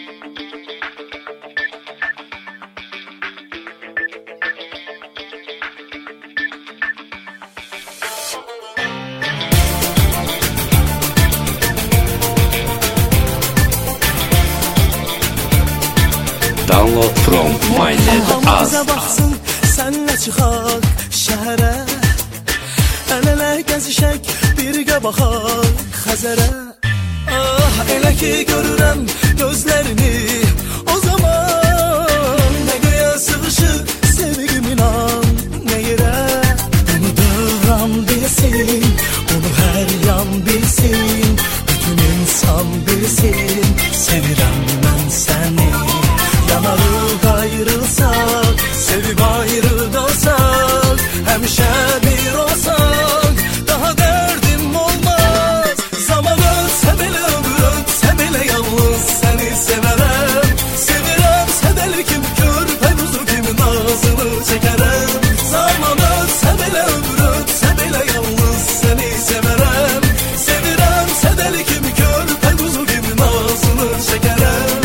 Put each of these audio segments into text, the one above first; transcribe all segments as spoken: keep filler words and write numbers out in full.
Download from MyNetAz. Baxsın, sənlə çıxaq şəhərə, əl-ələ gəzişək, birgə baxaq Xəzərə. Ah, elə ki görürəm gözlərini, o zaman nə göyə sığışır sevgim, inan nə yerə. Bunu dövran bilsin, bunu hər yan bilsin, bütün insan bilsin, sevirəm mən səni. Yanarıq ayrılsak, sevib ayrı qalsak, həmişə bir olsak, daha dərdim olmaz. Zaman ölsə belə, ömür ötsə belə, yalnız səni sevərəm. Sevirəm sədəli kim, körpə quzu kimi nazını çəkərəm. Zaman ölsə belə, ömür ötsə belə, yalnız səni sevərəm. Sevirəm sədəli kim, körpə quzu kimi nazını çəkərəm.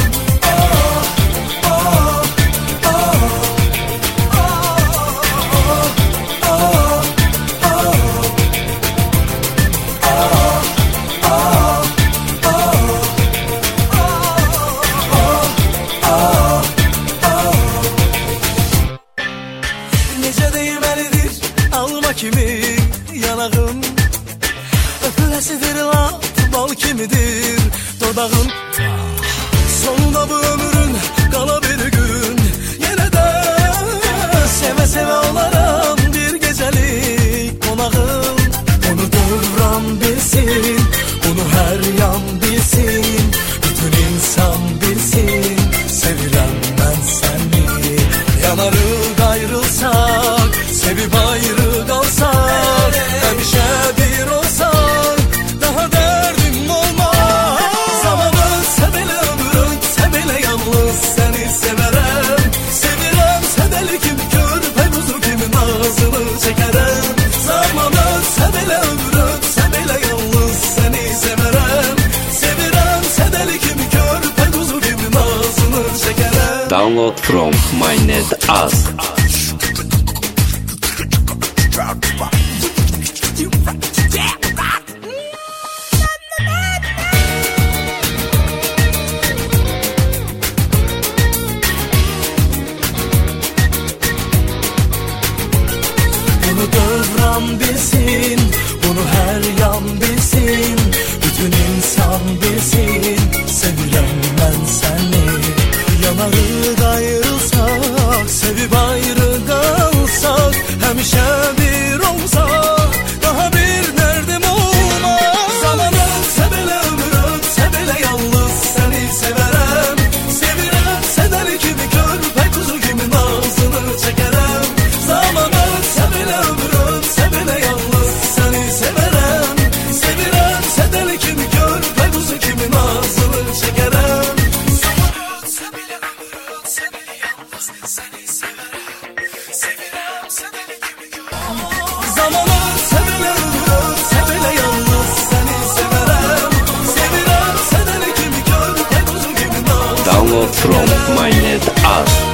Necə deyməlidir alma kimi yanağın, öpüləsidir lap bal kimidir dodağın. Sonunda bu ömrün qala bir gün, yenə də sevə-sevə olaram bir gecəlik qonağın. Onu dövran bilsin, bunu hər yan bilsin, bütün insan bilsin, sevirəm mən səni. Yanarıq ayrılsak, sevib ayrı qalsak, həmişə bir olsak, daha dərdim olmaz. Zaman ölsə belə, ömür ötsə belə, yalnız səni sevərəm. Sevirəm sədəli kimi, körpə quzu kimi nazını çəkərəm. Zaman ölsə belə, ömür ötsə belə, yalnız səni sevərəm. Sevirəm sədəli kimi, körpə quzu kimi nazını çəkərəm. Download from MyNetAz. Bunu dövran bilsin, bunu hər yan bilsin, bütün insan bilsin, sevirəm mən səni. Yanarıq ayrılsak, sevib ayrı qalsak, həmişə bir olsak, daha bir dərdim olmaz. Zaman ölsə belə, ömür ötsə belə, yalnız səni sevərəm. Sevirəm sədəli kimi, körpə quzu kimi nazını çəkərəm. Zaman ölsə belə, ömür ötsə belə, yalnız səni sevərəm. Sevirəm sədəli kimi, körpə quzu kimi nazını çəkərəm. Zaman ölsə belə, ömür ötsə belə, yalnız səni sevərəm. Sevirəm sədəli kimi, zaman ölsə belə, ömür ötsə belə, yalnız səni sevərəm. Sevirəm sədəli kimi, körpə quzu kimi nazını çəkərəm. Download from MyNetAz.